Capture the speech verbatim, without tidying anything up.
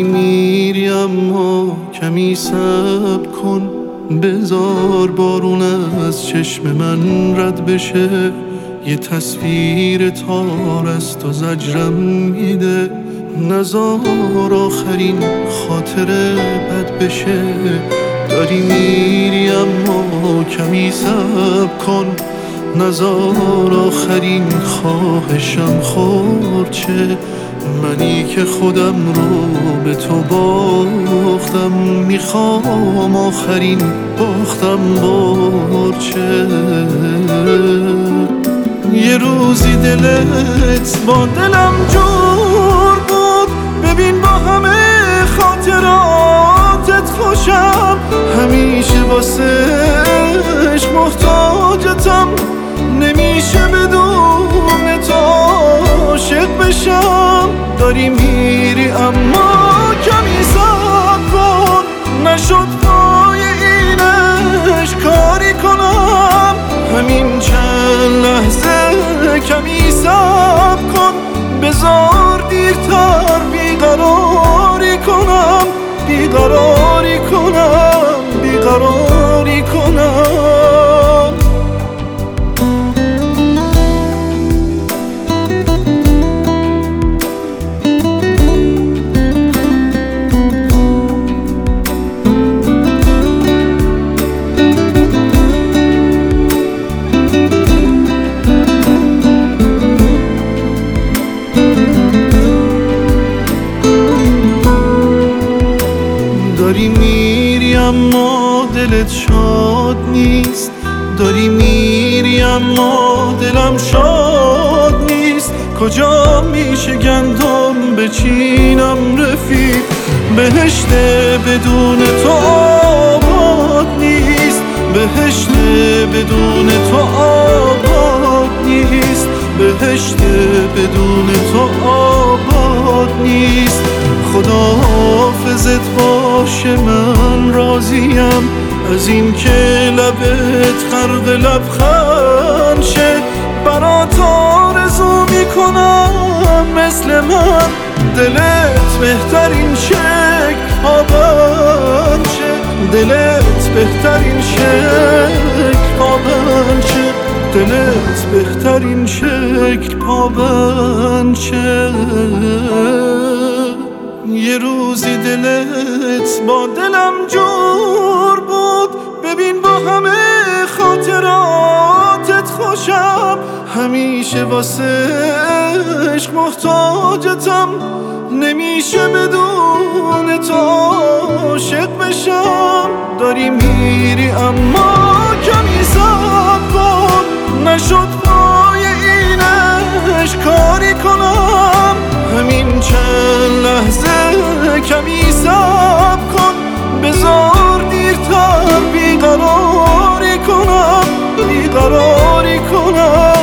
میری اما کمی صبر کن، بذار بارون از چشم من رد بشه. یه تصویر تار است و زجرم میده، نزار آخرین خاطره بد بشه. داری میری اما کمی صبر کن، نزار آخرین خواهشم خورچه. منی که خودم رو به تو باختم، میخوام آخرین باختم برچه. یه روزی دلت با دلم جور بود، ببین با همه خاطراتت خوشم. همیشه واسه عشق محتاجتم، نمیشه بدون تو عاشق بشم. داری میری اما کمی صبر کن، نشد پای این عشق کاری کنم. همین چند لحظه کمی صبر کن، بذار دیرتر بیقراری کنم. بیقراری کنم، بیقراری کنم. داری میری اما دلت شاد نیست، داری میری اما دلم شاد نیست. کجا میشه گندم بچینم رفیق، بهشت بدون تو آباد نیست. بهشت بدون تو آباد نیست، بهشت بدون تو آباد نیست. خدا حافظت باشه، من راضیم از این که لبت غرق لبخند شه. برات آرزو میکنم مثل من، دلت بهترین شکل پابند شه. دلت بهترین شکل پابند شه، دلت بهترین شکل پابند شه. یه روزی دلت با دلم جور بود، ببین با همه خاطراتت خوشم. همیشه واسه عشق محتاجتم، نمیشه بدون تو عاشق بشم. داری میری اما کمی صبر کن، نشد پای این عشق کاری کنم. همین چند لحظه کمی صبر کن، بذار دیرتر بیقراری کنم. بیقراری کنم.